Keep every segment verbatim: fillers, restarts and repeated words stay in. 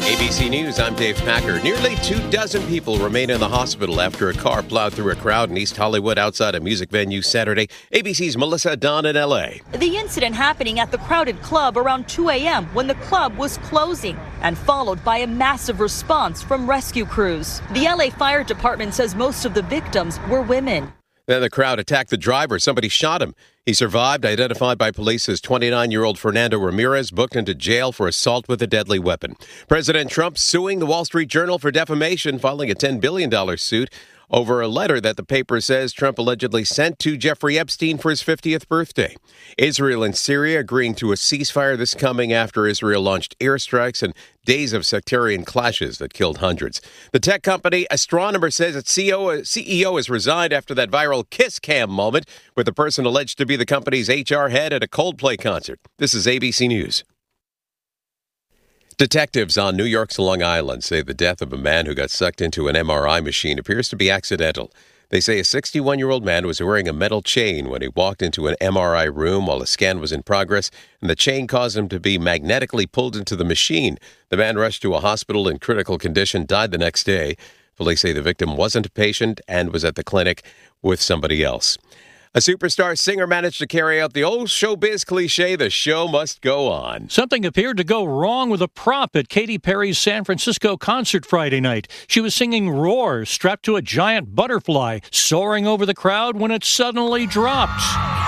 A B C News, I'm Dave Packer. Nearly two dozen people remain in the hospital after a car plowed through a crowd in East Hollywood outside a music venue Saturday. A B C's Melissa Dunn in L A. The incident happening at the crowded club around two a.m. when the club was closing and followed by a massive response from rescue crews. The L A Fire Department says most of the victims were women. Then the crowd attacked the driver. Somebody shot him. He survived, identified by police as twenty-nine-year-old Fernando Ramirez, booked into jail for assault with a deadly weapon. President Trump suing the Wall Street Journal for defamation, filing a ten billion dollars suit over a letter that the paper says Trump allegedly sent to Jeffrey Epstein for his fiftieth birthday. Israel and Syria agreeing to a ceasefire, this coming after Israel launched airstrikes and days of sectarian clashes that killed hundreds. The tech company Astronomer says its C E O has resigned after that viral kiss cam moment with the person alleged to be the company's H R head at a Coldplay concert. This is A B C News. Detectives on New York's Long Island say the death of a man who got sucked into an M R I machine appears to be accidental. They say a sixty-one-year-old man was wearing a metal chain when he walked into an M R I room while a scan was in progress, and the chain caused him to be magnetically pulled into the machine. The man rushed to a hospital in critical condition, died the next day. Police say the victim wasn't a patient and was at the clinic with somebody else. A superstar singer managed to carry out the old showbiz cliche, the show must go on. Something appeared to go wrong with a prop at Katy Perry's San Francisco concert Friday night. She was singing Roar, strapped to a giant butterfly, soaring over the crowd when it suddenly dropped.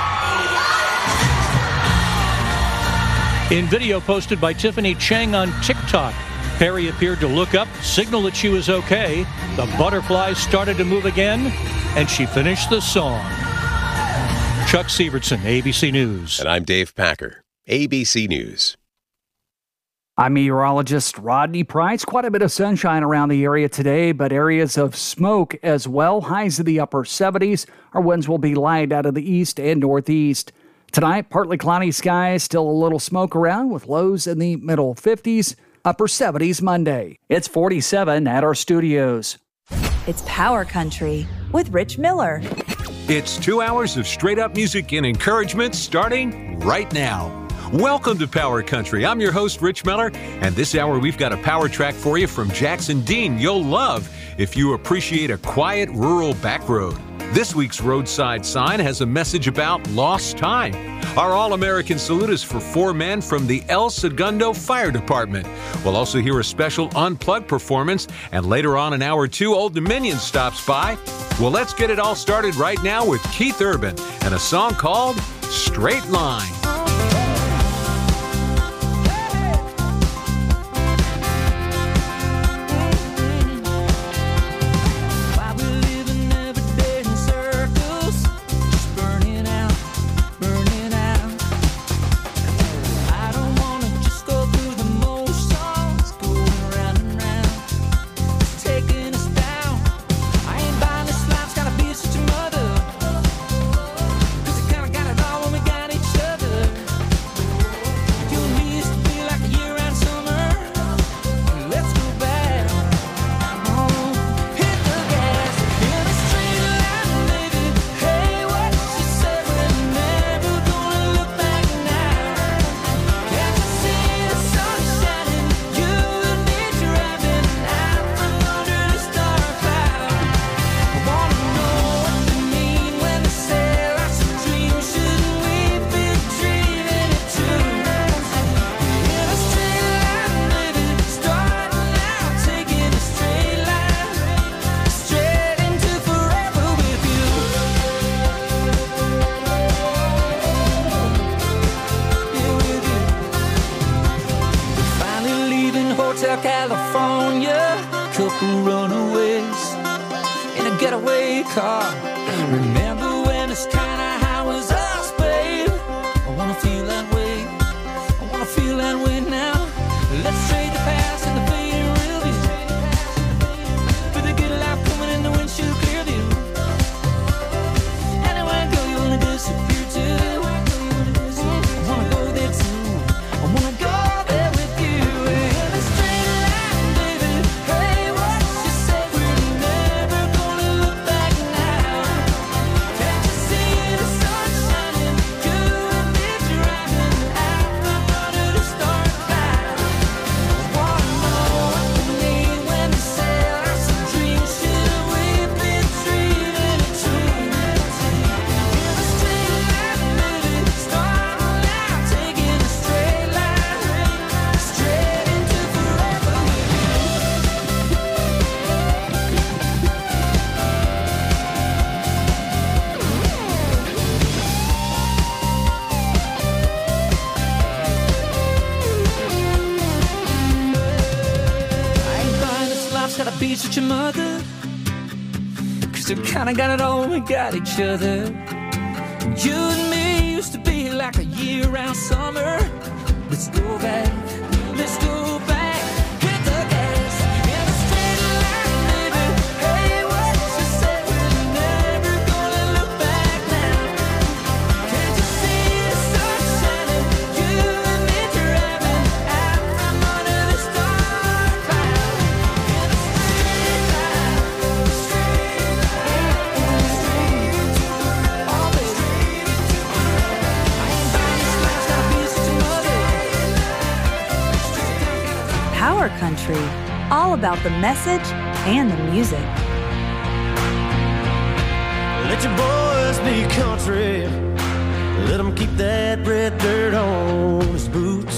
In video posted by Tiffany Cheng on TikTok, Perry appeared to look up, signal that she was okay. The butterfly started to move again, and she finished the song. Chuck Sievertson, A B C News. And I'm Dave Packer, A B C News. I'm meteorologist Rodney Price. Quite a bit of sunshine around the area today, but areas of smoke as well. Highs in the upper seventies. Our winds will be light out of the east and northeast. Tonight, partly cloudy skies, still a little smoke around with lows in the middle fifties, upper seventies Monday. It's forty-seven at our studios. It's Power Country with Rich Miller. It's two hours of straight-up music and encouragement starting right now. Welcome to Power Country. I'm your host, Rich Miller, and this hour we've got a power track for you from Jackson Dean you'll love if you appreciate a quiet rural back road. This week's roadside sign has a message about lost time. Our All-American salute is for four men from the El Segundo Fire Department. We'll also hear a special unplugged performance, and later on in hour two, Old Dominion stops by. Well, let's get it all started right now with Keith Urban and a song called Straight Line. be such a mother, 'cause we kinda got it all, we got each other. You and me used to be like a year-round summer. Let's go back, let's go back, hit the gas in a straight line, baby. Hey, what you said, we're never gonna look back now. Can't you see the sun shining, you and me driving out from under the star cloud in a straight line, straight line, straight to all the straight to I ain't buying this lifestyle, be such a mother. Power Country, all about the message and the music. Let your boys be country. Let them keep that red dirt on his boots.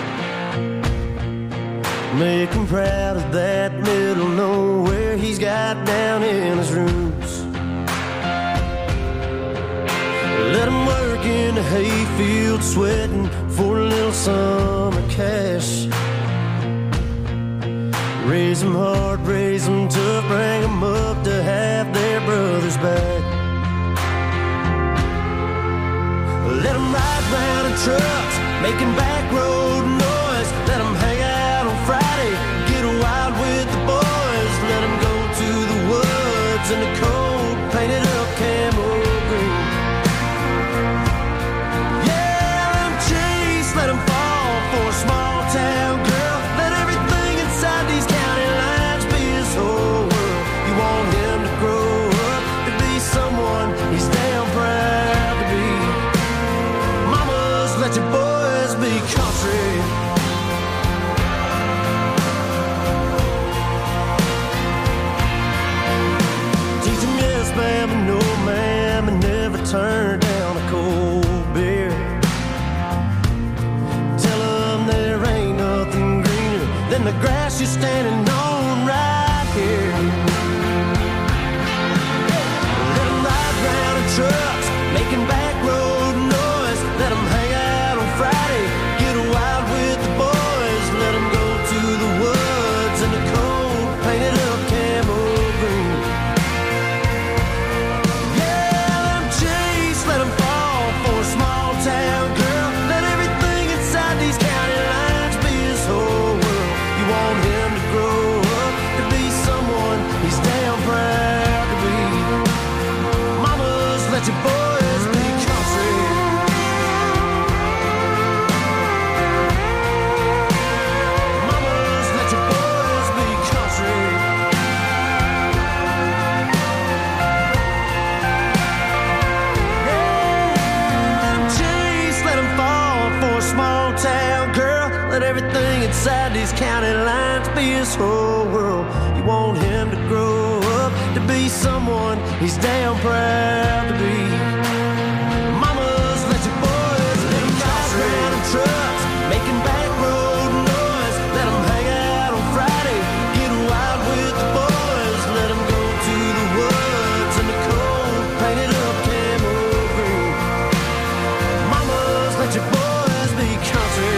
Make him proud of that middle nowhere he's got down in his roots. Let him work in the hayfield sweating for a little summer cash. Raise them hard, raise them tough, bring them up to have their brothers back. Let them ride round in trucks, making back road noise. Let them hang out on Friday, get wild with the boys. Let them go to the woods in the cold, painted up camo green. Yeah, let them chase, let them fall for a small town girl. Let everything inside these county lines be his whole world. You want him to grow up to be someone he's damn proud to be. Mamas, let your boys be country. Teach them yes, ma'am, and no, ma'am, and never turn down a cold beer. Tell them there ain't nothing greener than the grass you're standing on right here. Let them ride round in trucks, making back road noise. Let them hang out on Friday, get wild with the boys. Let them go to the woods in the cold, painted up camo green. Yeah, let them chase, let them fall for a small town girl. Let everything inside these county lines be his whole world. You want him to grow up to be someone he's damn proud to be. Mamas, let your boys be country. Mamas, let your boys be country. Let 'em chase, let 'em fall for a small town girl. Let everything inside these county lines be his whole world. You want him to grow up to be someone he's damn proud to be. Mamas, let your boys be country. Ride round in trucks, making back road noise. Let 'em hang out on Friday, get wild with the boys. Let 'em go to the woods in the cold, painted up camo green. Mamas, let your boys be country.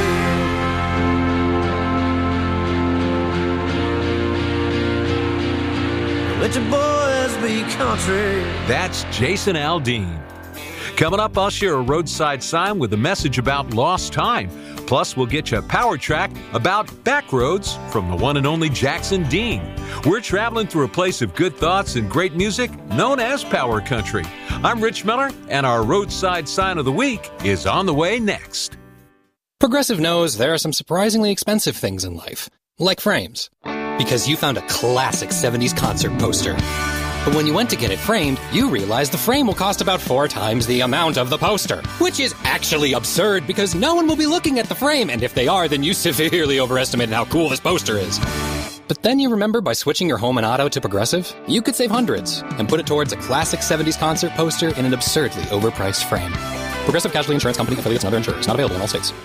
Let your boys be country. That's Jason Aldean. Coming up, I'll share a roadside sign with a message about lost time. Plus, we'll get you a power track about back roads from the one and only Jackson Dean. We're traveling through a place of good thoughts and great music known as Power Country. I'm Rich Miller, and our roadside sign of the week is on the way next. Progressive knows there are some surprisingly expensive things in life, like frames. Because you found a classic seventies concert poster. But when you went to get it framed, you realized the frame will cost about four times the amount of the poster. Which is actually absurd because no one will be looking at the frame, and if they are, then you severely overestimated how cool this poster is. But then you remember by switching your home and auto to Progressive, you could save hundreds and put it towards a classic seventies concert poster in an absurdly overpriced frame. Progressive Casualty Insurance Company, affiliates, and other insurers. Not available in all states.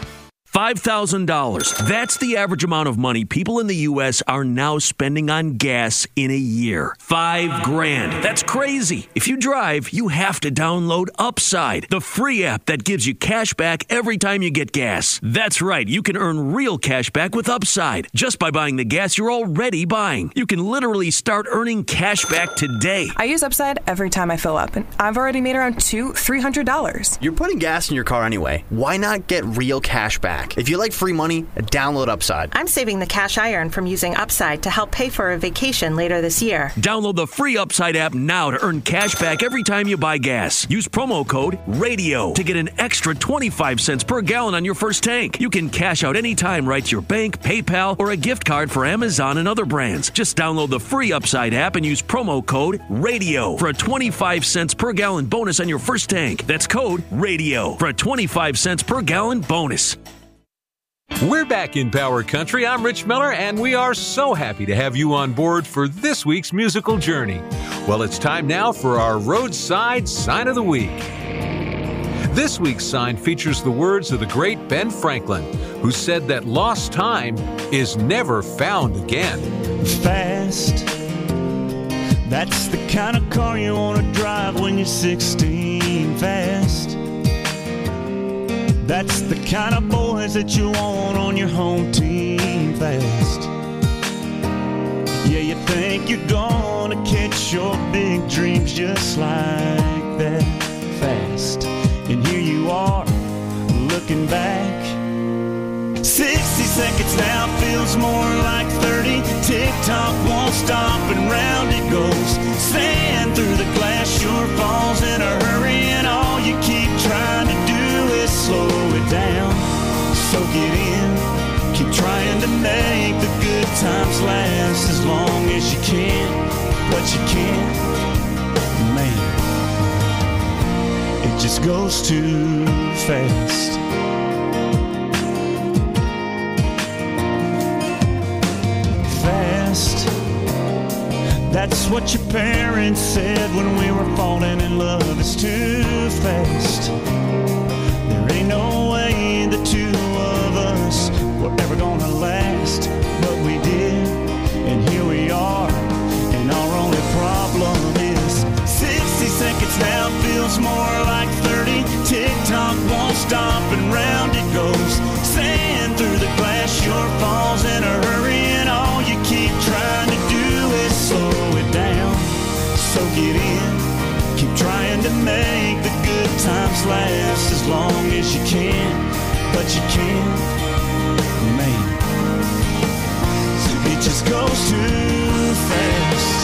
five thousand dollars. That's the average amount of money people in the U S are now spending on gas in a year. Five grand. That's crazy. If you drive, you have to download Upside, the free app that gives you cash back every time you get gas. That's right. You can earn real cash back with Upside just by buying the gas you're already buying. You can literally start earning cash back today. I use Upside every time I fill up, and I've already made around two, three hundred dollars. You're putting gas in your car anyway. Why not get real cash back? If you like free money, download Upside. I'm saving the cash I earn from using Upside to help pay for a vacation later this year. Download the free Upside app now to earn cash back every time you buy gas. Use promo code RADIO to get an extra twenty-five cents per gallon on your first tank. You can cash out anytime right to your bank, PayPal, or a gift card for Amazon and other brands. Just download the free Upside app and use promo code RADIO for a twenty-five cents per gallon bonus on your first tank. That's code RADIO for a twenty-five cents per gallon bonus. We're back in Power Country. I'm Rich Miller, and we are so happy to have you on board for this week's musical journey. Well, it's time now for our Roadside Sign of the Week. This week's sign features the words of the great Ben Franklin, who said that lost time is never found again. Fast, that's the kind of car you want to drive when you're sixteen. Fast, that's the kind of boys that you want on your home team. Fast, yeah, you think you're gonna catch your big dreams just like that. Fast, and here you are, looking back. sixty seconds now feels more like thirty. Tick-tock won't stop and round it goes. Sand through the glass sure falls in a hurry, and all you keep trying to do is slow it down. Soak it in, keep trying to make the good times last as long as you can, but you can't, man. It just goes too fast. Fast, that's what your parents said when we were falling in love. It's too fast. There ain't no way the two of us were ever gonna last, but we did, and here we are, and our only problem is sixty seconds now feels more like thirty. Tick-tock won't stop and round it goes. Sand through the glass sure falls in a hurry, and all you keep trying to do is slow it down. Soak it in, keep trying to make the good times last as long as you can, but you can't, man. It just goes too fast.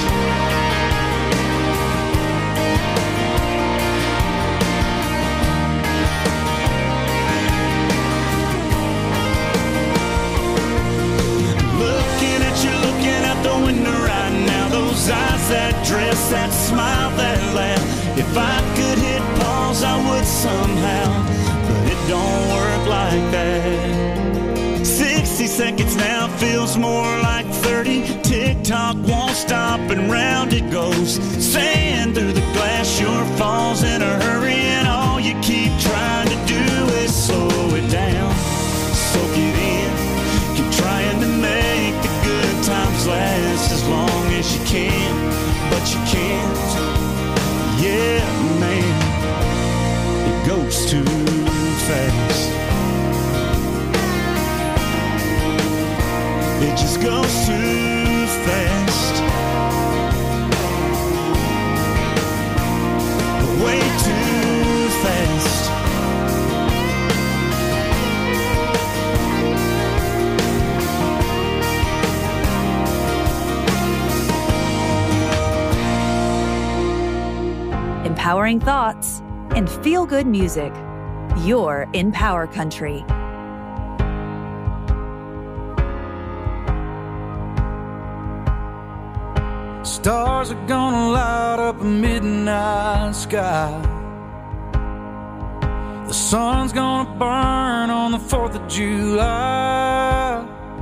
Looking at you, looking out the window right now. Those eyes, that dress, that smile, that laugh. If I could hit pause, I would somehow, but it don't work like that. sixty seconds now feels more like thirty. Tick-tock won't stop and round it goes. Sand through the glass sure falls in a hurry, and all you keep trying to do is slow it down. Soak it in, keep trying to make the good times last as long as you can, but you can't. Yeah, man, it goes too fast. It just goes too fast. Way too fast. Empowering thoughts and feel-good music. You're in Power Country. Stars are gonna light up a midnight sky. The sun's gonna burn on the fourth of July.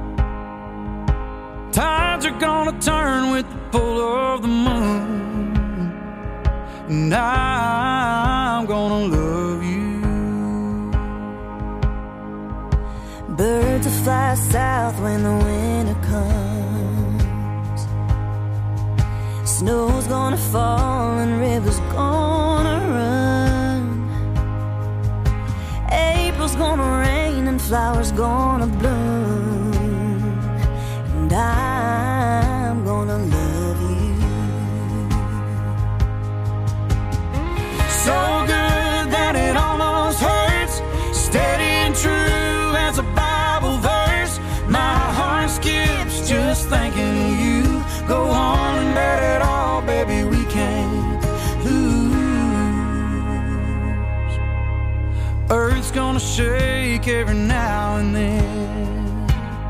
Tides are gonna turn with the pull of the moon, and I'm gonna love you. fly south when the winter comes. Snow's gonna fall and rivers gonna run. April's gonna rain and flowers gonna bloom. And I'm gonna love you. So good that it almost hurts. Steady and true as a Bible verse. My heart skips just thinking of you. Go on and bet it all, baby, we can't lose. Earth's gonna shake every now and then.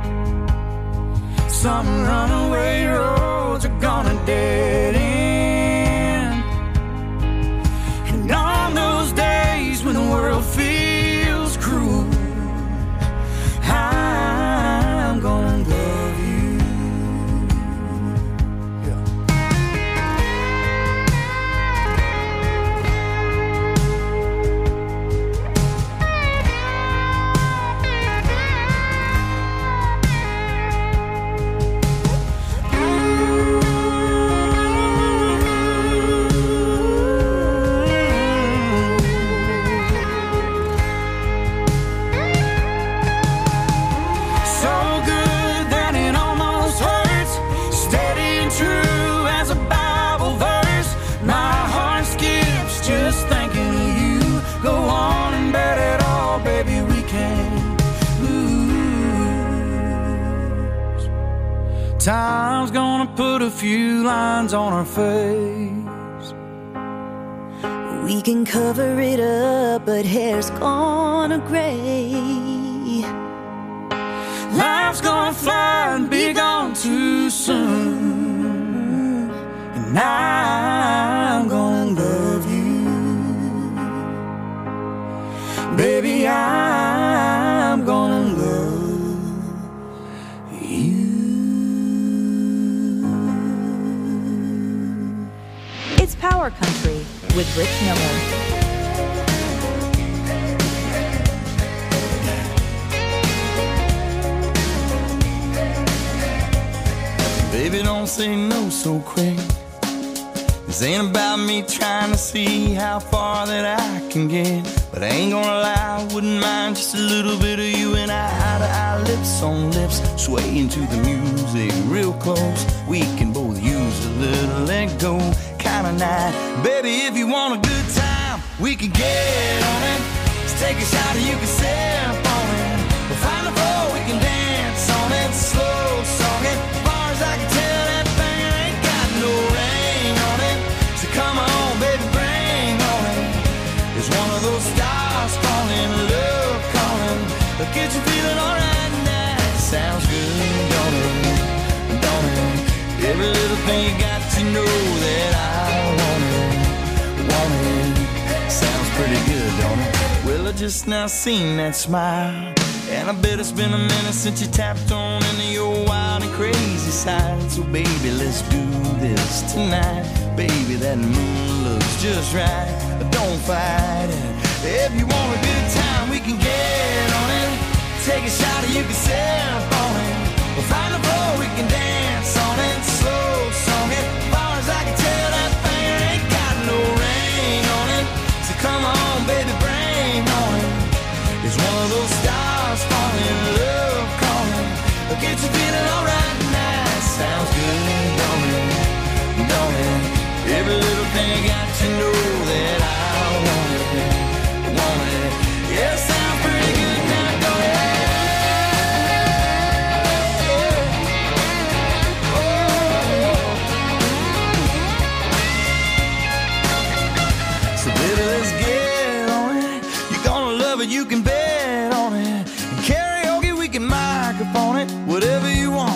Some runaway roads are gonna dead end. And on those days when the world feels cruel, I'm gonna love you. Time's gonna put a few lines on our face. We can cover it up, but hair's gonna gray. Life's gonna fly and be gone too soon. And I'm gonna love you. Baby, I'm gonna love you. It's Power Country with Rich Miller. Baby, don't say no so quick. This ain't about me trying to see how far that I can get. But I ain't gonna lie, I wouldn't mind just a little bit of you and I, eye to eye, lips on lips, swaying to the music real close. We can both use a little let go kind of night. Baby, if you want a good time, we can get on it. Let's take a shot and you can sip on it. We'll find the floor, we can dance on it. Slow song it, as far as I can tell, that thing ain't got no ring on it. So come on, baby, bring on it. It's one of those stars calling, love calling. Look, get you feeling alright now. Sounds good, don't it? Don't it? Every little thing you got to know that I want it, want it. Sounds pretty good, don't it? Well, I just now seen that smile, and I bet it's been a minute since you tapped on into your wild and crazy side. So baby, let's do this tonight. Baby, that moon looks just right, but don't fight it. If you want a good time, we can get on it. Take a shot and you can sip on it. We'll find the floor, we can dance on it. Slow song it, as far as I can tell, that thing ain't got no ring on it. So come on, baby, bring on it. It's one of those stars falling, love calling. It'll get you feeling alright now. Sounds good, don't it? Don't it? Every little thing I got to know that I want it, want it. Yeah, it sounds pretty good now, go ahead. So baby, let's get on it. You're gonna love it, you can bet on it. And karaoke, we can microphone it. Whatever you want.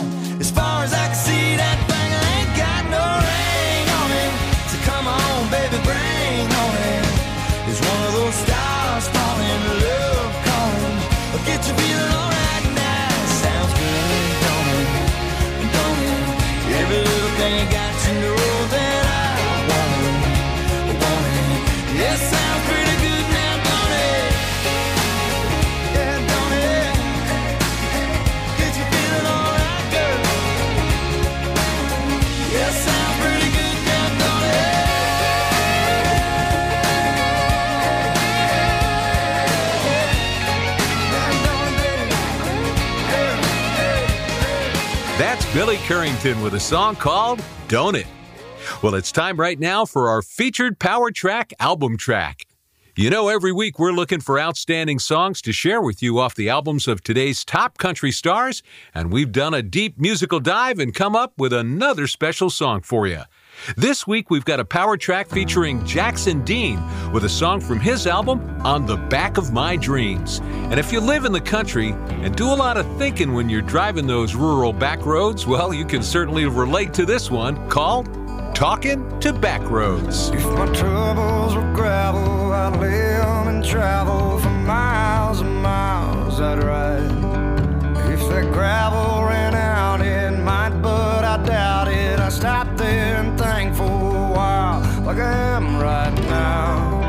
That's Billy Currington with a song called Don't It. Well, it's time right now for our featured Power Track album track. You know, every week we're looking for outstanding songs to share with you off the albums of today's top country stars, and we've done a deep musical dive and come up with another special song for you. This week we've got a Power Track featuring Jackson Dean with a song from his album, On the Back of My Dreams. And if you live in the country and do a lot of thinking when you're driving those rural back roads, well, you can certainly relate to this one called Talking to Back Roads. If my troubles were gravel, I'd live and travel for miles and miles I'd ride. If that gravel ran out, it might, but I doubt it. I stopped there and think for a while, like I am right now.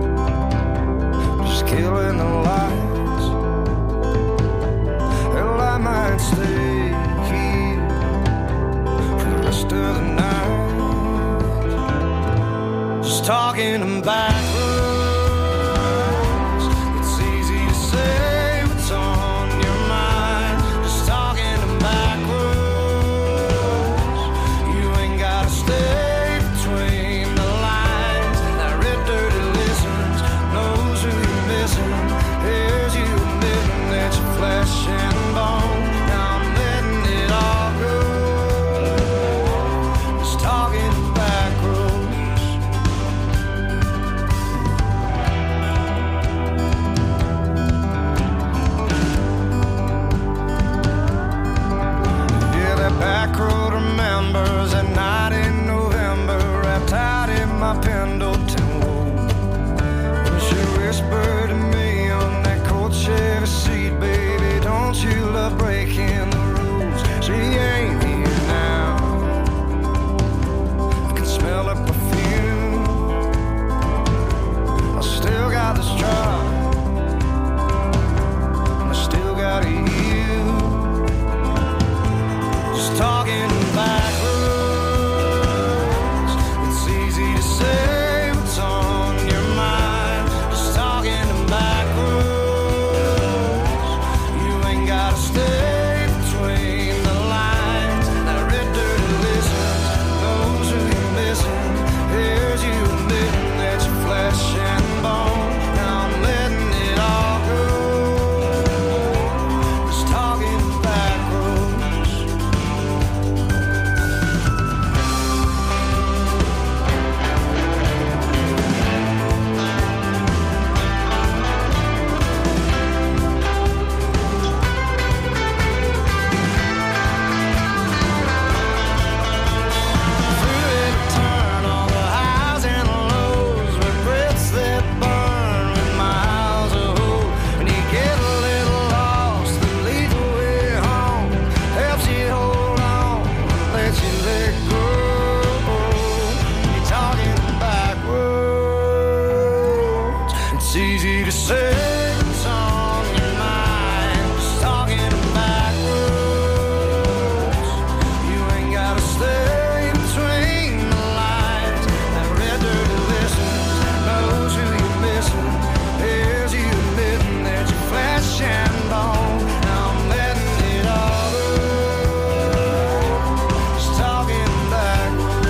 Just killing the lights. Hell, I might stay here for the rest of the night. Just talking and back roads. It's easy to say what's on your mind. Just talking and back roads. You ain't gotta stay between the lines. That red dirty listens, knows who you're missing. Here's you admitting that you're flesh and bone. Now I'm letting it all go. Just talking and back roads. Back road remembers that night in November, wrapped out in my Pendleton wool. When she whispered to me on that cold Chevy seat, baby, don't you love breaking the rules? She ain't here now. I can smell her perfume. I still got this truck, and I still got you. Talking back roads. It's easy to say what's on your mind. Just talking back roads. You ain't gotta stay between the lines. That red dirty listens, knows who you're missing. Here's you admitting that you're flesh and bone. Now I'm letting it all go. Just talking back roads. It's easy to say what's on your mind. Just talking back roads. You ain't gotta stay between the lines. That red dirty listens, knows who you're missing. Here's you admitting that you're flesh and bone. Now I'm letting it all go. Just talking back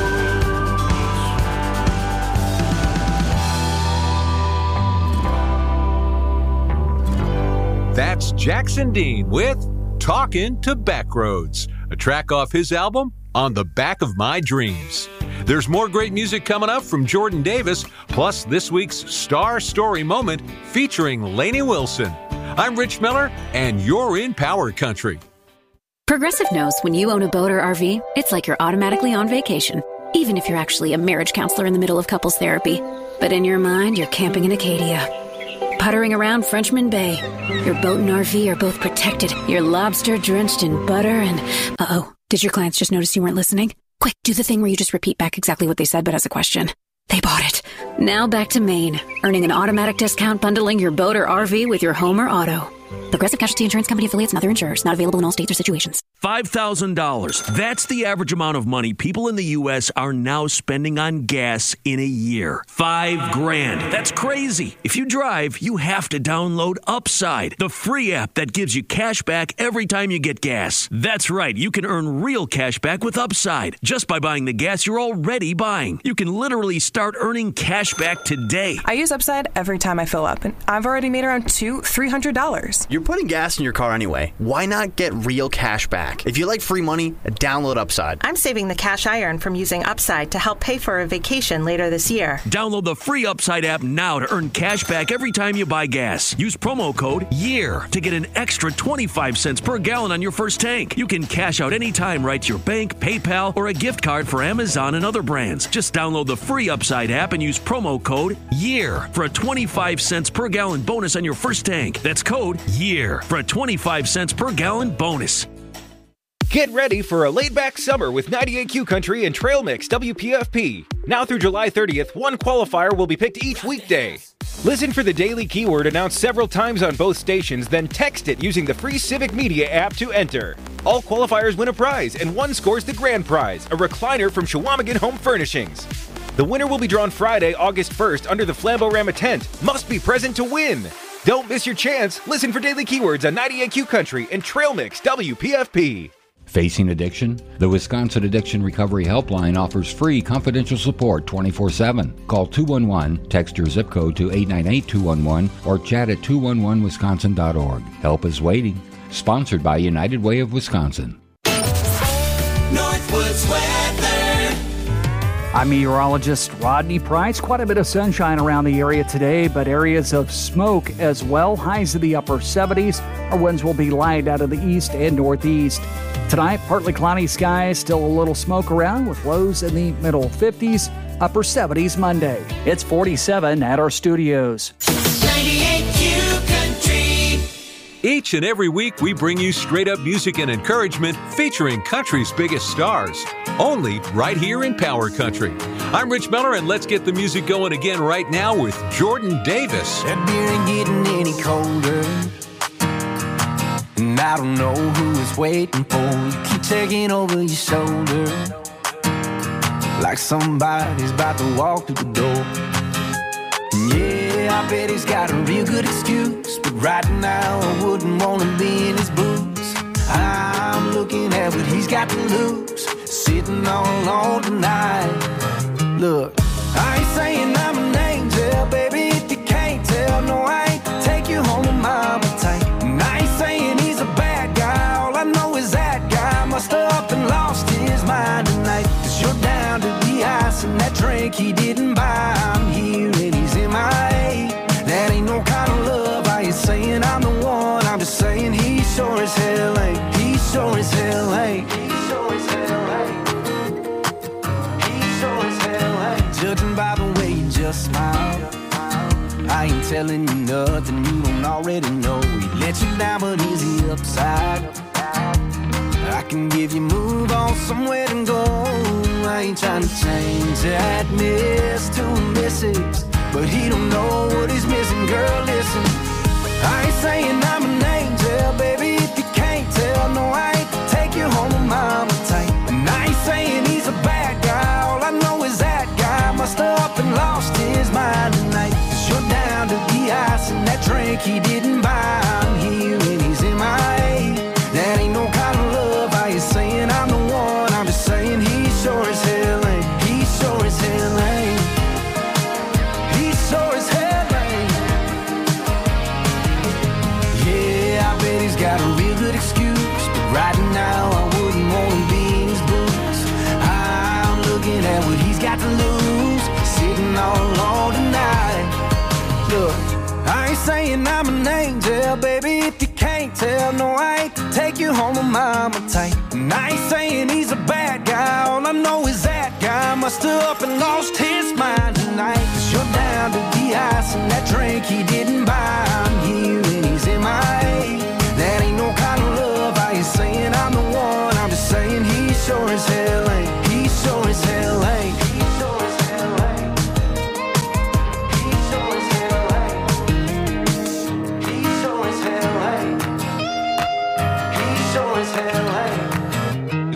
That's Jackson Dean with Talkin' to Backroads, a track off his album, On the Back of My Dreams. There's more great music coming up from Jordan Davis, plus this week's Star Story Moment featuring Lainey Wilson. I'm Rich Miller, and you're in Power Country. Progressive knows when you own a boat or R V, it's like you're automatically on vacation, even if you're actually a marriage counselor in the middle of couples therapy. But in your mind, you're camping in Acadia, puttering around Frenchman Bay. Your boat and R V are both protected. You're lobster drenched in butter and... Uh-oh. Did your clients just notice you weren't listening? Quick, do the thing where you just repeat back exactly what they said, but as a question. They bought it. Now back to Maine, earning an automatic discount bundling your boat or R V with your home or auto. Progressive Casualty Insurance Company affiliates and other insurers. Not available in all states or situations. five thousand dollars. That's the average amount of money people in the U S are now spending on gas in a year. Five grand. That's crazy. If you drive, you have to download Upside, the free app that gives you cash back every time you get gas. That's right. You can earn real cash back with Upside just by buying the gas you're already buying. You can literally start earning cash back today. I use Upside every time I fill up, and I've already made around two, three hundred dollars. You're putting gas in your car anyway. Why not get real cash back? If you like free money, download Upside. I'm saving the cash I earn from using Upside to help pay for a vacation later this year. Download the free Upside app now to earn cash back every time you buy gas. Use promo code YEAR to get an extra twenty-five cents per gallon on your first tank. You can cash out anytime right to your bank, PayPal, or a gift card for Amazon and other brands. Just download the free Upside app and use promo code YEAR for a twenty-five cents per gallon bonus on your first tank. That's code YEAR for a twenty-five cents per gallon bonus. Get ready for a laid-back summer with ninety-eight Q Country and Trail Mix W P F P. Now through July thirtieth, one qualifier will be picked each weekday. Listen for the daily keyword announced several times on both stations, then text it using the free Civic Media app to enter. All qualifiers win a prize, and one scores the grand prize, a recliner from Shawamigan Home Furnishings. The winner will be drawn Friday, August first under the Flamborama tent. Must be present to win. Don't miss your chance. Listen for daily keywords on ninety-eight Q Country and Trail Mix W P F P. Facing addiction? The Wisconsin Addiction Recovery Helpline offers free confidential support twenty-four seven. Call two one one, text your zip code to eight nine eight two one one, or chat at two one one wisconsin dot org. Help is waiting. Sponsored by United Way of Wisconsin. Northwoods weather. I'm meteorologist Rodney Price. Quite a bit of sunshine around the area today, but areas of smoke as well. Highs in the upper seventies. Our winds will be light out of the east and northeast. Tonight, partly cloudy skies, still a little smoke around with lows in the middle fifties, upper seventies Monday. It's forty-seven at our studios. ninety-eight Q Country. Each and every week, we bring you straight-up music and encouragement featuring country's biggest stars. Only right here in Power Country. I'm Rich Miller, and let's get the music going again right now with Jordan Davis. That beer ain't getting any colder, and I don't know who is waiting for. You keep taking over your shoulder, like somebody's about to walk through the door. And yeah, I bet he's got a real good excuse, but right now I wouldn't want to be in his boots. I'm looking at what he's got to lose, sitting all alone tonight. Look, I ain't saying I'm an angel, baby, if you can't tell. No, I ain't to take you home to mama tight. And I ain't saying he's a bad guy, all I know is that guy must have up and lost his mind tonight. Cause you're down to the ice and that drink he didn't buy. I'm here and he's in my A. That ain't no kind of love. I ain't saying I'm the one, I'm just saying he sure as hell ain't. He sure as hell ain't. He sure as hell ain't. He sure as hell ain't. Judging by the way you just smile, I ain't telling you nothing you don't already know. He let you down, but he's the upside. I can give you move on somewhere to go. I ain't trying to change that miss to a missus, but he don't know what he's missing. Girl, listen, I ain't saying I'm an angel, baby, if you can't tell. No, I ain't to take you home with mama tight. And I ain't saying he's a bad guy, all I know is that guy must have up and lost his mind tonight. Cause you're down to the ice and that drink he didn't buy. I'm here and he's in my A. That ain't no kind of love. I ain't saying I'm the one, I'm just saying he sure as hell ain't. He sure as hell ain't. He sure as hell ain't. Yeah, I bet he's got a real good excuse, but right now I wouldn't want to be in his boots. I'm looking at what he's got to lose, sitting all alone tonight. Look, I ain't saying I'm an angel, baby, if you can't tell. No, I ain't to take you home with mama tight. And I ain't saying he's a bad guy, all I know is that guy must have up and lost his mind tonight. Cause you're down to the ice and that drink he didn't buy. I'm here and he's in my A. That ain't no kind of love. I ain't saying I'm the one, I'm just saying he sure as hell ain't. He sure as hell ain't. He sure as hell ain't. He sure as hell ain't. He sure as hell ain't.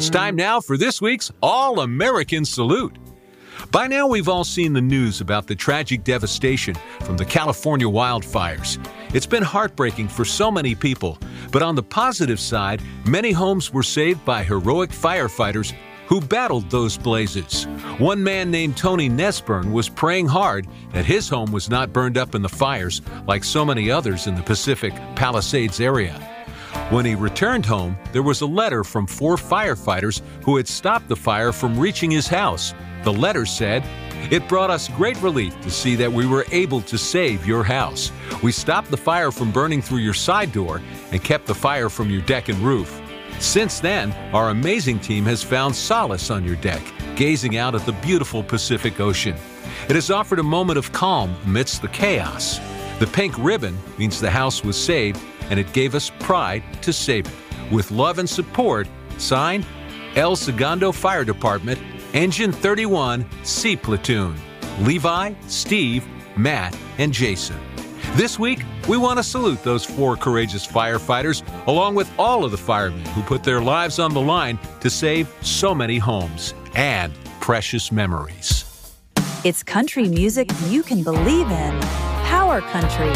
It's time now for this week's All-American Salute. By now, we've all seen the news about the tragic devastation from the California wildfires. It's been heartbreaking for so many people, but on the positive side, many homes were saved by heroic firefighters who battled those blazes. One man named Tony Nesburn was praying hard that his home was not burned up in the fires like so many others in the Pacific Palisades area. When he returned home, there was a letter from four firefighters who had stopped the fire from reaching his house. The letter said, "It brought us great relief to see that we were able to save your house. We stopped the fire from burning through your side door and kept the fire from your deck and roof. Since then, our amazing team has found solace on your deck, gazing out at the beautiful Pacific Ocean. It has offered a moment of calm amidst the chaos. The pink ribbon means the house was saved, and it gave us pride to save it. With love and support, signed, El Segundo Fire Department, Engine thirty-one, C Platoon, Levi, Steve, Matt, and Jason." This week, we want to salute those four courageous firefighters, along with all of the firemen who put their lives on the line to save so many homes and precious memories. It's country music you can believe in. Power Country.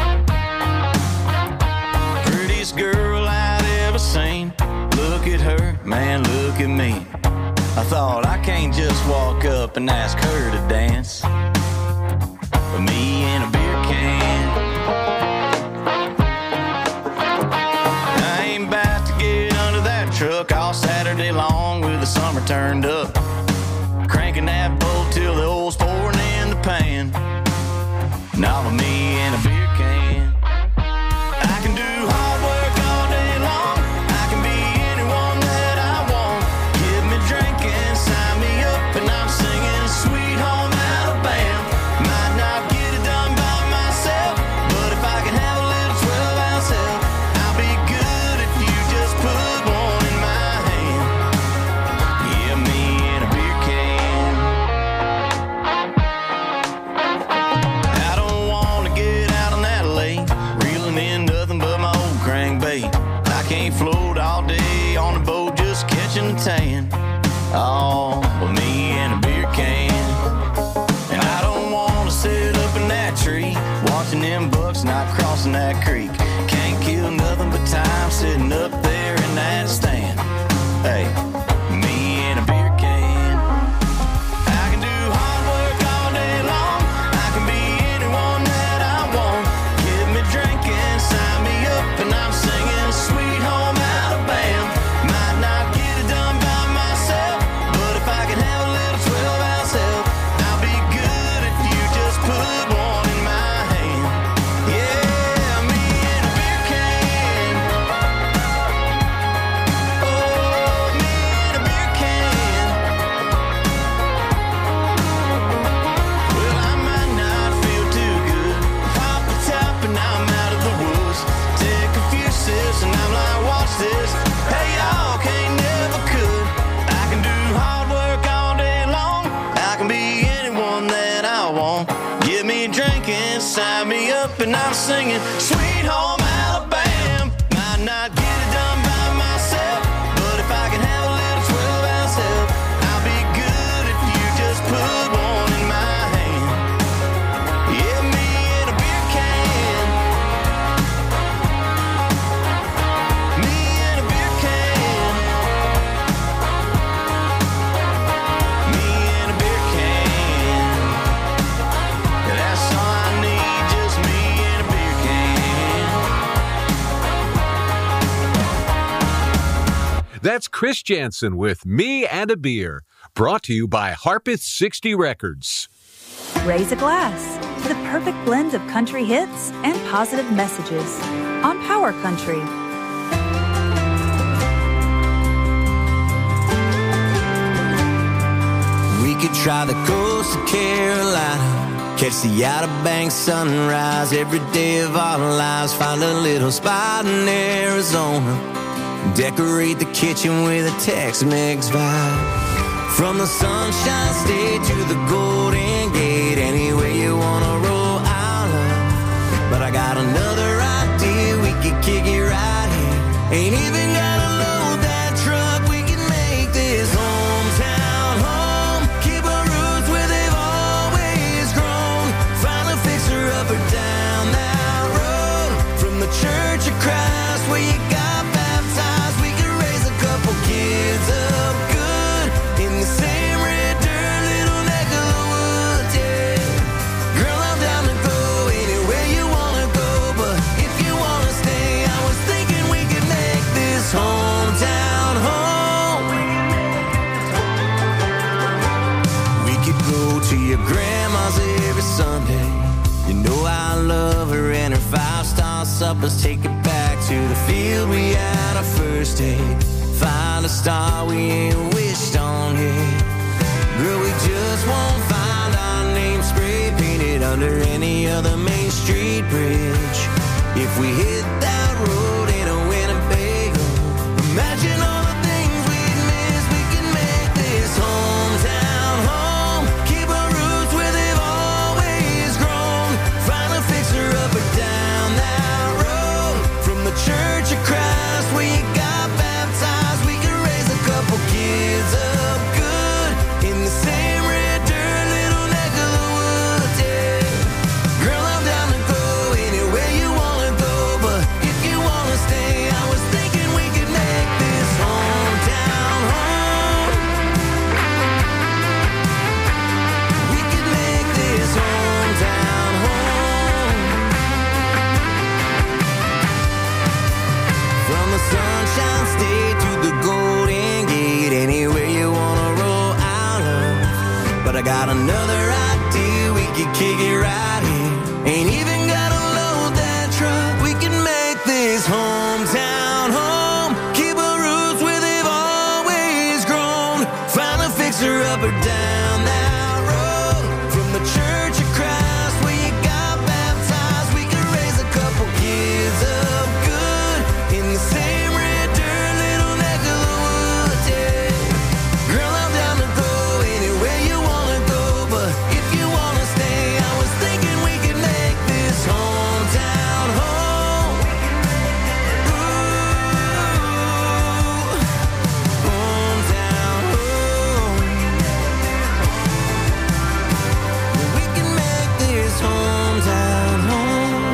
Prettiest girl I'd ever seen. Look at her, man, look at me. I thought I can't just walk up and ask her to dance. But me and a beer can. I ain't about to get under that truck all Saturday long with the summer turned up. Cranking that boat till the oil's pouring in the pan. Now with me and a beer can. I can do hard work all day long. I can be anyone that I want. Give me drinking, sign me up, and I'm singing Sweet Home Alabama. Might not get it done by myself, but if I can have a little twelve ounce help, I'll be good if you just put one in my hand. Yeah, me and a beer can. I don't want to get out on that lake, reeling in nothing but my old crankbait. I can't float all day on the boat just catching a tan. Oh, but me and a beer can. And I don't want to sit up in that tree, watching them bucks not crossing that creek. Can't kill nothing but time sitting up there in that stand. Hey, me and a beer can. I can do hard work all day long. I can be anyone that I want. Give me drinking, sign me up, and I'm singing Sweet Home Alabama. Might not get it done by myself, but if I can have a little twelve ounce help, I'll be good if you just put one in my hand. Yeah, me and a beer can. Oh, me and a beer can. Well, I might not feel too good. Pop the top and I'm out of the woods. Take a few sips and I'm like, watch this. Hey, y'all can't never could. I can do hard work all day long. I can be anyone that I want. Give me a drink and sign me up, and I'm singing Sweet Home Alabama. Might not get it done by myself, but if I can have a little twelve ounce help, I'll be good if you just put one in my hand. Yeah, me and a beer can. Me and a beer can. Me and a beer can. That's all I need, just me and a beer can. That's Chris Jansen with Me and a Beer, brought to you by Harpeth sixty Records. Raise a glass to the perfect blend of country hits and positive messages on Power Country. We could try the coast of Carolina, catch the Outer Banks sunrise every day of our lives. Find a little spot in Arizona, decorate the kitchen with a Tex-Mex vibe. From the Sunshine State to the Golden Gate, anywhere you wanna roll, I'll love. But I got another idea, we could kick it right here. Ain't even gotta load that truck, we can make Grandma's every Sunday. You know I love her and her five-star suppers. Take it back to the field we had our first date. Find a star we ain't wished on yet. Girl, we just won't find our name spray painted under any other Main Street bridge. If we hit that road in a Winnebago, imagine all the things we'd miss. We can make this hometown home. Keep our roots where they've always grown. Find a fixer up or down that road. From the Church of Christ where you got baptized, we can raise a couple kids up good in the same red dirt little neck of the woods, yeah. Girl, I'm down to go anywhere you wanna go, but if you wanna stay, I was thinking we could make this hometown home. We could make this hometown home. From the Sunshine State to the Golden Gate, anywhere you wanna roll out of. But I got another idea, we could kick it right here. Ain't even gotta load that truck. We can make this hometown home. Keep our roots where they've always grown. Find a fixer up or down that road. From the Church of Christ where you got baptized, we can raise a couple kids up good in the same red dirt little neck of the woods, yeah. Girl, I'm down to go anywhere you wanna go, but if you wanna stay, I was thinking we could make this hometown home. Ooh, hometown home. We can make this hometown home.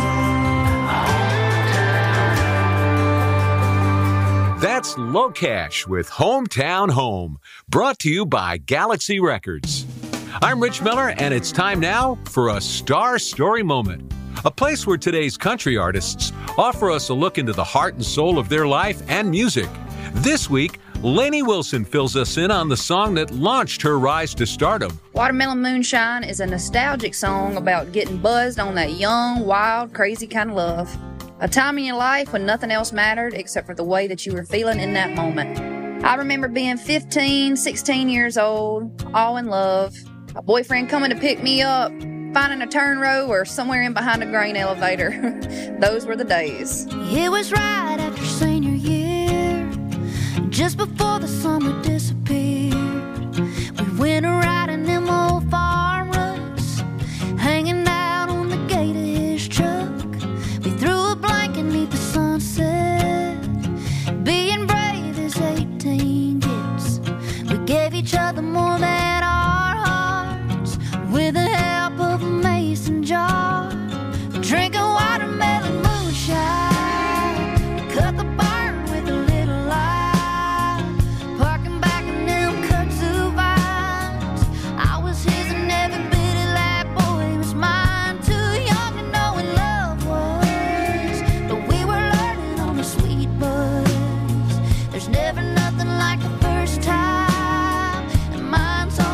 That's Locash with Hometown Home, brought to you by Galaxy Records. I'm Rich Miller, and it's time now for a Star Story Moment, a place where today's country artists offer us a look into the heart and soul of their life and music. This week, Lainey Wilson fills us in on the song that launched her rise to stardom. Watermelon Moonshine is a nostalgic song about getting buzzed on that young, wild, crazy kind of love. A time in your life when nothing else mattered except for the way that you were feeling in that moment. I remember being fifteen, sixteen years old, all in love, a boyfriend coming to pick me up, finding a turn row or somewhere in behind a grain elevator. Those were the days. It was right after senior year, just before the summer disappeared. We went a riding them old farm ruts, hanging out on the gate of his truck. We threw a blanket neath the sunset, being brave as eighteen gets. We gave each other more than our hearts, with the help of a mason jar. Drinking watermelon moonshine, cut the burn with a little light, parking back in them kudzu vines. I was his and every bitty lap boy was mine. Too young to know what love was, but we were learning on the sweet buzz. There's never nothing like the first time, and mine's all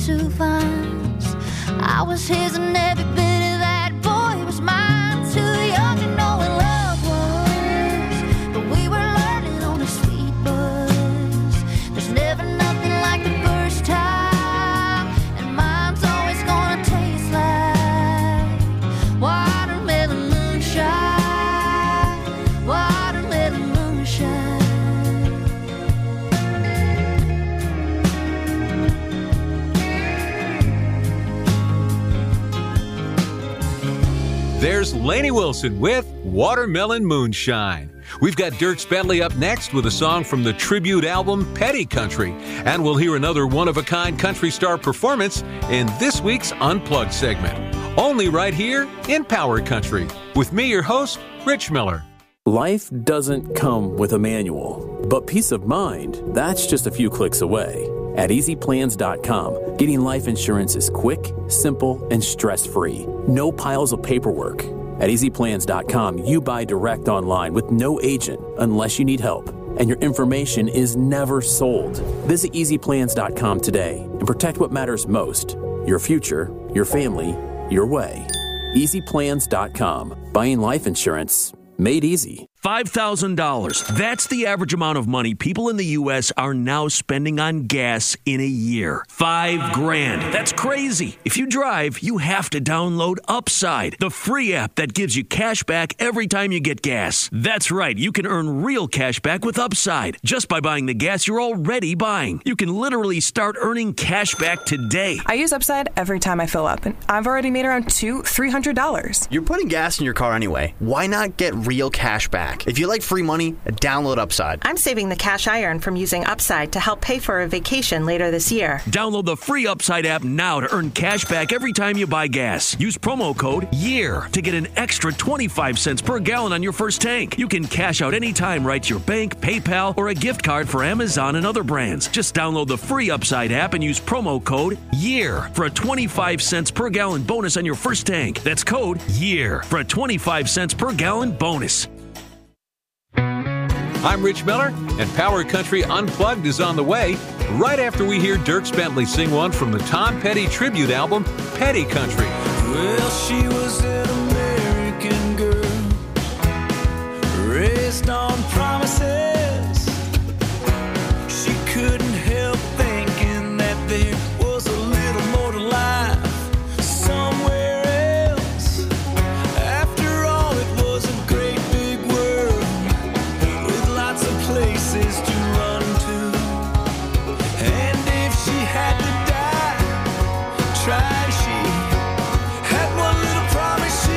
two vines. I was his and every bit of that boy was mine. Too young to know what love was, but we were learning on a sweet buzz. There's never nothing like the first time, and mine's always gonna taste like watermelon moonshine, watermelon moonshine. There's Lainey Wilson with Watermelon Moonshine. We've got Dierks Bentley up next with a song from the tribute album Petty Country. And we'll hear another one-of-a-kind country star performance in this week's Unplugged segment. Only right here in Power Country. With me, your host, Rich Miller. Life doesn't come with a manual, but peace of mind, that's just a few clicks away. At easy plans dot com, getting life insurance is quick, simple, and stress-free. No piles of paperwork. At easy plans dot com, you buy direct online with no agent unless you need help, and your information is never sold. Visit easy plans dot com today and protect what matters most: your future, your family, your way. easy plans dot com. Buying life insurance made easy. five thousand dollars. That's the average amount of money people in the U S are now spending on gas in a year. Five grand. That's crazy. If you drive, you have to download Upside, the free app that gives you cash back every time you get gas. That's right. You can earn real cash back with Upside just by buying the gas you're already buying. You can literally start earning cash back today. I use Upside every time I fill up, and I've already made around two, three hundred dollars. You're putting gas in your car anyway. Why not get real cash back? If you like free money, download Upside. I'm saving the cash I earn from using Upside to help pay for a vacation later this year. Download the free Upside app now to earn cash back every time you buy gas. Use promo code YEAR to get an extra twenty-five cents per gallon on your first tank. You can cash out anytime right to your bank, PayPal, or a gift card for Amazon and other brands. Just download the free Upside app and use promo code YEAR for a twenty-five cents per gallon bonus on your first tank. That's code YEAR for a twenty-five cents per gallon bonus. I'm Rich Miller, and Power Country Unplugged is on the way right after we hear Dierks Bentley sing one from the Tom Petty tribute album, Petty Country. Well, she was an American girl, raised on promises. She couldn't help thinking that there was a little more to life somewhere else. After all, it was a great big world with lots of places to run to. And if she had to die, try she had one little promise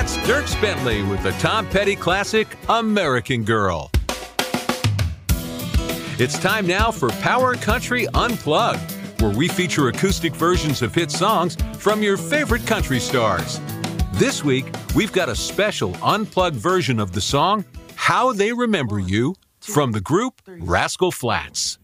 That's Dierks Bentley with the Tom Petty classic, American Girl. It's time now for Power Country Unplugged, where we feature acoustic versions of hit songs from your favorite country stars. This week, we've got a special unplugged version of the song, How They Remember You, from the group Rascal Flatts.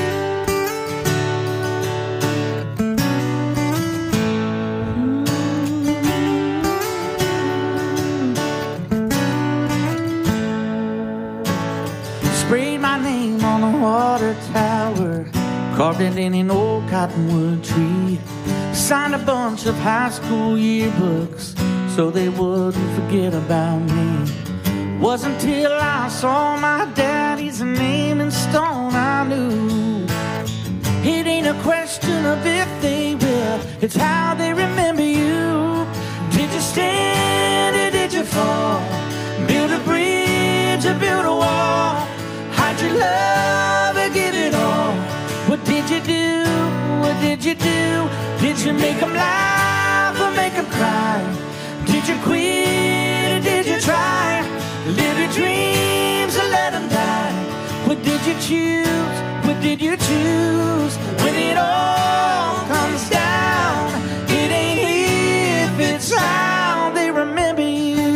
Sprayed my name on a water tower, carved it in an old cottonwood tree, signed a bunch of high school yearbooks so they wouldn't forget about me. Wasn't till I saw my daddy's name in stone I knew it ain't a question of if they will, it's how they remember you. Did you stand or did you fall? Build a bridge or build a wall? How'd you love or give it all? What did you do? What did you do? Did you make them laugh or make them cry? Did you quit or did you try? Live your dreams or let them die? What did you choose? What did you choose? When it all comes down, it ain't if, it's how they remember you.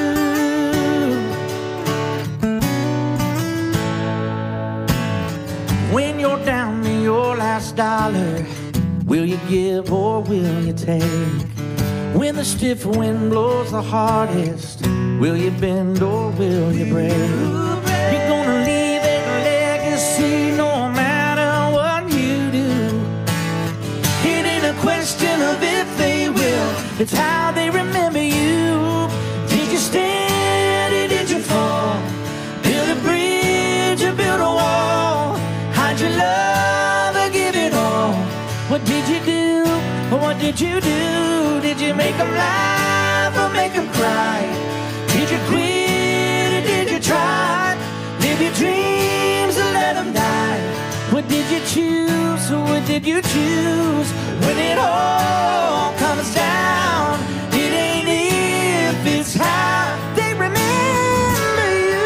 When you're down to your last dollar, will you give or will you take? When the stiff wind blows the hardest, will you bend or will you break? You're gonna leave a legacy no matter what you do. It ain't a question of if they will, it's how they remember you. Did you stand or did you fall? Build a bridge or build a wall? How'd you love or give it all? What did you do? What did you do? Did you make them laugh or make them cry? Did you quit or did you try? Live your dreams or let them die? What did you choose or what did you choose? When it all comes down, it ain't if, it's how they remember you.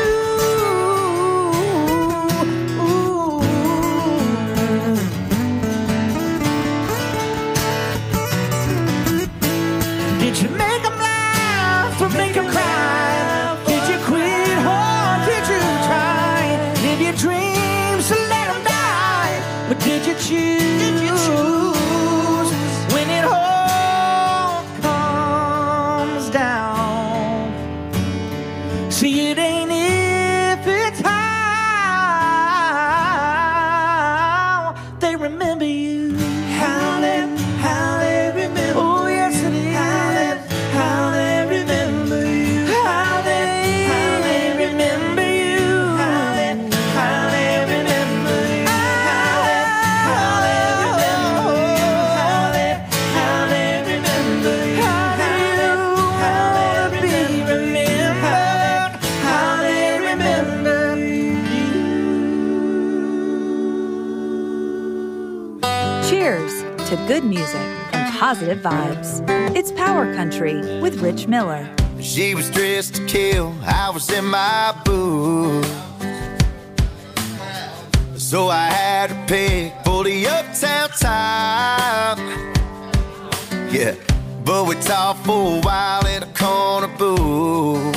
Did you make them laugh or make them cry? Did you quit or did you try? Live your dreams or let them die? But did you choose? Did you choose when it all comes down? See, it ain't if, it's how they remember you. How they, how they remember. Oh, yes, it is. How they, how they remember you. How they, how they remember you. How they, how they remember you. How they, how they remember you. How they, how they remember you. How they, how they be remembered. How they remember you. Cheers to good music and positive vibes. It's Power Country with Rich Miller. She was dressed to kill, I was in my boots. So I had to pick for the uptown time. Yeah, but we talked for a while in a corner booth.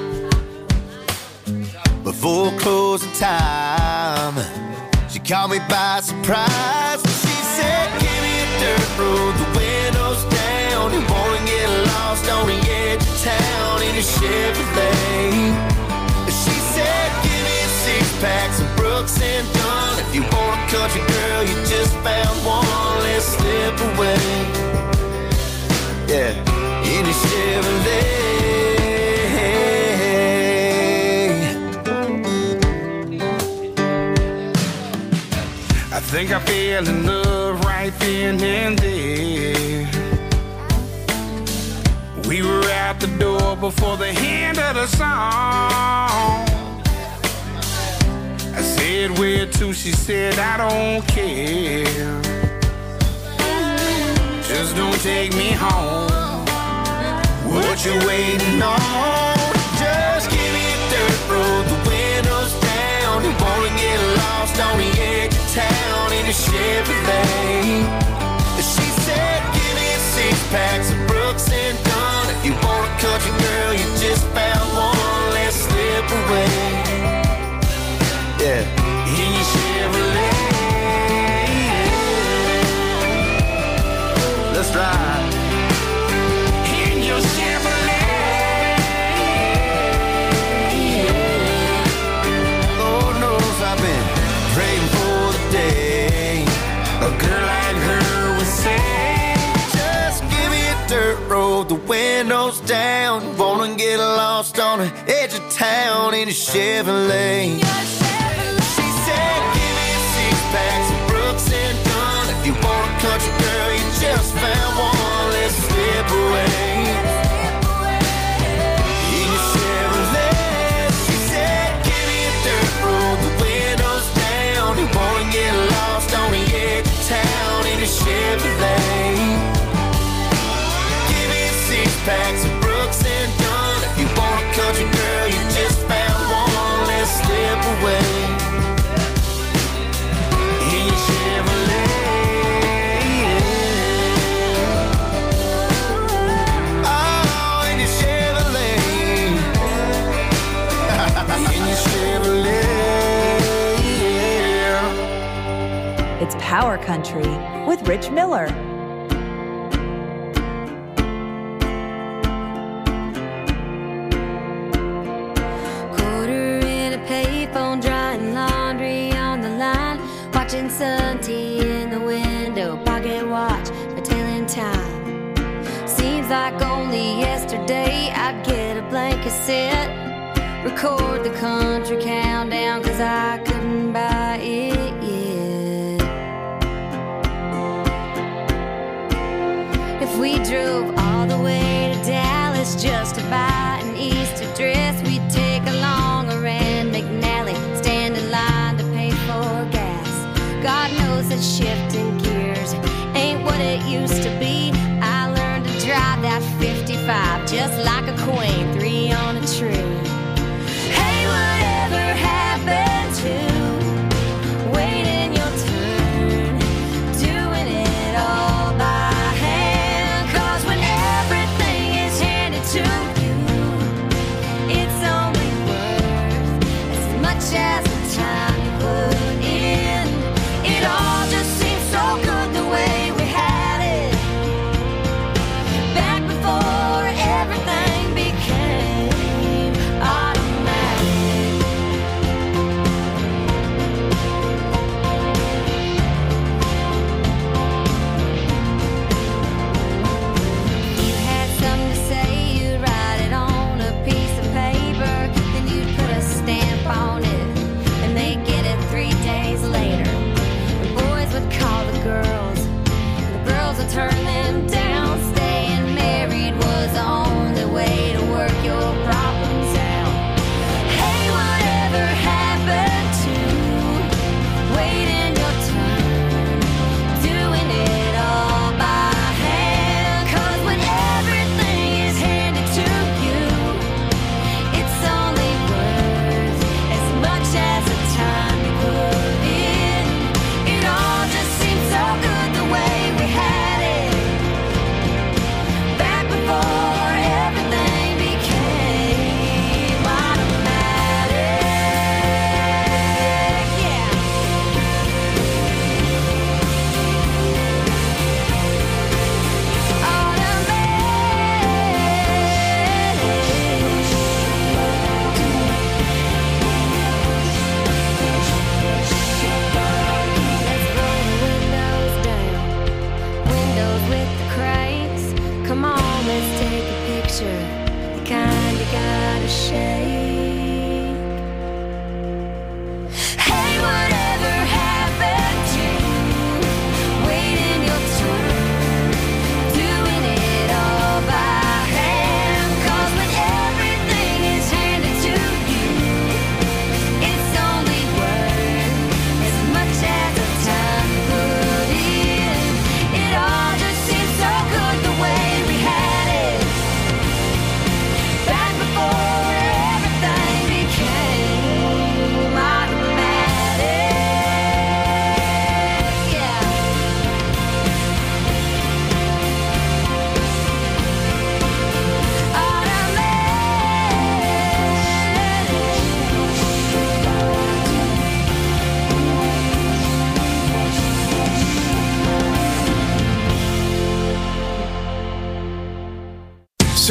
Before closing time, she caught me by surprise. She said, give me a dirt road, the windows down. You wanna get lost on the edge of town in a Chevrolet. She said, give me a six pack, some Brooks and Dunn. If you want a country girl, you just found one. Let's slip away. Yeah, in a Chevrolet. I think I fell in love right then and there. We were out the door before the end of the song. I said, where to? She said, I don't care. Just don't take me home. What you waiting on? Just give me a dirt road, the windows down. You wanna get lost on the edge of town in a Chevrolet. She said, give me a six pack of Brooks and Dunn. If you want a country girl, you just found one. Let's slip away. Yeah, in your Chevrolet. Let's ride. In your Chevrolet. Lord knows I've been praying for the day a girl like her would say, just give me a dirt road, the windows down. Wanna get lost on the edge of town in a Chevrolet. She said, give me a six pack of Brooks and Dunn. If you want a country girl, you just found one. Let's slip away. In your Chevrolet. She said, give me a dirt road, the windows down. You wanna get lost on the edge of town in a Chevrolet. Give me a six pack of Brooks and Dunn. If you want a country girl, you just found one. Let's slip away. In your Chevrolet. Oh, in your Chevrolet. In your Chevrolet. It's Power Country with Rich Miller. Quarter in a payphone, drying laundry on the line, watching sun tea in the window, pocket watch, my telling time. Seems like only yesterday I'd get a blank cassette, record the country countdown, cause I couldn't buy it yet. If we drove all the way to Dallas just to buy an Easter dress, we'd take along a Rand McNally, stand in line to pay for gas. God knows that shifting gears ain't what it used to be. I learned to drive that fifty-five just like a queen, three on a tree. Hey, whatever happened to waiting your turn, doing it all by hand? Cause when everything is handed to you, it's only worth as much as the time you put in. It all just seems so good the way we had it back before everything became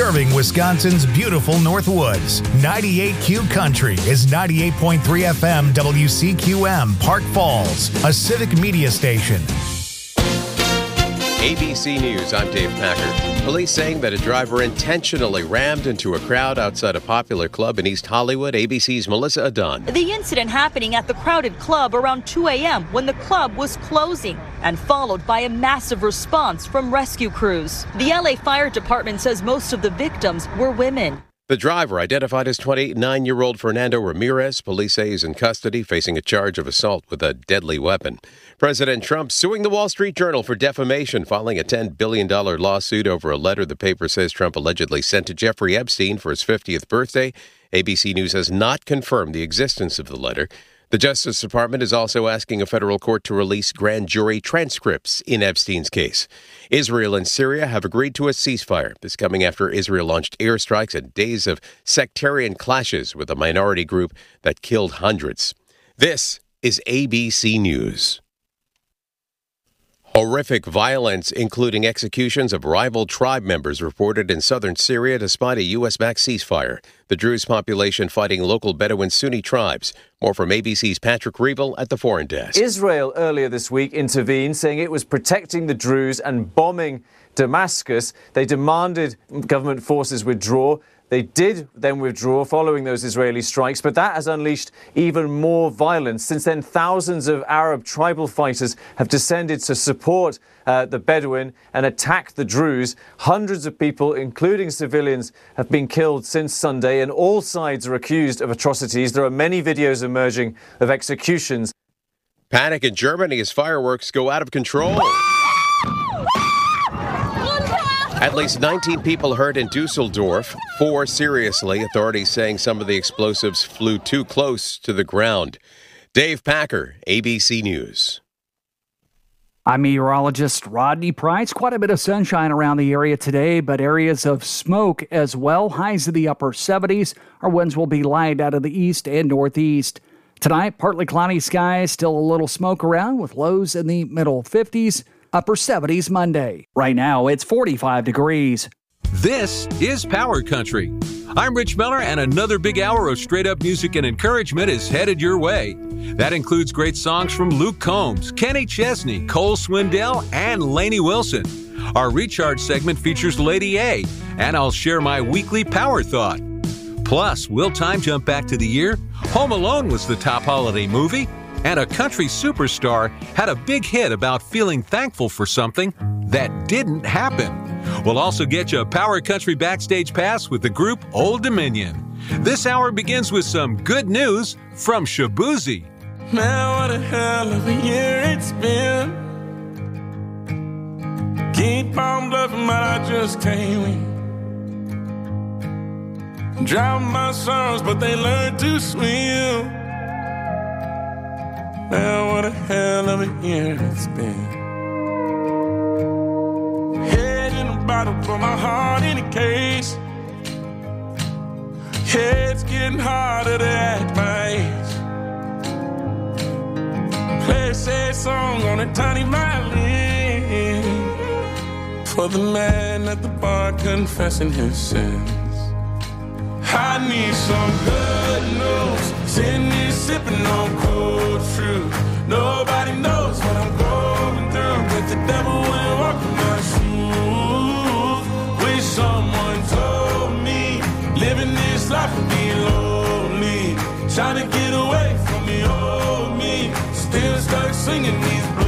serving Wisconsin's beautiful North Woods. ninety-eight Q Country is ninety-eight point three F M W C Q M, Park Falls, a civic media station. A B C News, I'm Dave Packer. Police saying that a driver intentionally rammed into a crowd outside a popular club in East Hollywood. A B C's Melissa Adon. The incident happening at the crowded club around two a.m. when the club was closing, and followed by a massive response from rescue crews. The L A Fire Department says most of the victims were women. The driver, identified as twenty-nine-year-old Fernando Ramirez, police say he's in custody, facing a charge of assault with a deadly weapon. President Trump suing the Wall Street Journal for defamation, filing a ten billion dollars lawsuit over a letter the paper says Trump allegedly sent to Jeffrey Epstein for his fiftieth birthday. A B C News has not confirmed the existence of the letter. The Justice Department is also asking a federal court to release grand jury transcripts in Epstein's case. Israel and Syria have agreed to a ceasefire. This coming after Israel launched airstrikes and days of sectarian clashes with a minority group that killed hundreds. This is A B C News. Horrific violence, including executions of rival tribe members, reported in southern Syria despite a U S-backed ceasefire. The Druze population fighting local Bedouin Sunni tribes. More from A B C's Patrick Reevell at the Foreign Desk. Israel earlier this week intervened, saying it was protecting the Druze and bombing Damascus. They demanded government forces withdraw. They did then withdraw following those Israeli strikes, but that has unleashed even more violence. Since then, thousands of Arab tribal fighters have descended to support uh, the Bedouin and attack the Druze. Hundreds of people, including civilians, have been killed since Sunday, and all sides are accused of atrocities. There are many videos emerging of executions. Panic in Germany as fireworks go out of control. At least nineteen people hurt in Dusseldorf, four seriously. Authorities saying some of the explosives flew too close to the ground. Dave Packer, A B C News. I'm meteorologist Rodney Price. Quite a bit of sunshine around the area today, but areas of smoke as well. Highs in the upper seventies. Our winds will be light out of the east and northeast. Tonight, partly cloudy skies, still a little smoke around with lows in the middle fifties. Upper seventies Monday. Right now, it's forty-five degrees. This is Power Country. I'm Rich Miller, and another big hour of straight-up music and encouragement is headed your way. That includes great songs from Luke Combs, Kenny Chesney, Cole Swindell, and Lainey Wilson. Our Recharge segment features Lady A, and I'll share my weekly Power Thought. Plus, we'll time jump back to the year. Home Alone was the top holiday movie. And a country superstar had a big hit about feeling thankful for something that didn't happen. We'll also get you a Power Country backstage pass with the group Old Dominion. This hour begins with some good news from Shaboozey. Man, what a hell of a year it's been. Keep on bluffing, but I just can't win. Drown my sons, but they learn to swim. Man, what a hell of a year it's been. Head in a bottle, put my heart in a case. Yeah, it's getting harder to act my age. Play a sad song on a tiny violin for the man at the bar confessing his sins. I need some good news. Sitting here sipping on cold fruit. Nobody knows what I'm going through, but the devil will walk in my shoes. Wish someone told me living this life would be lonely. Trying to get away from the old me. Still stuck singing these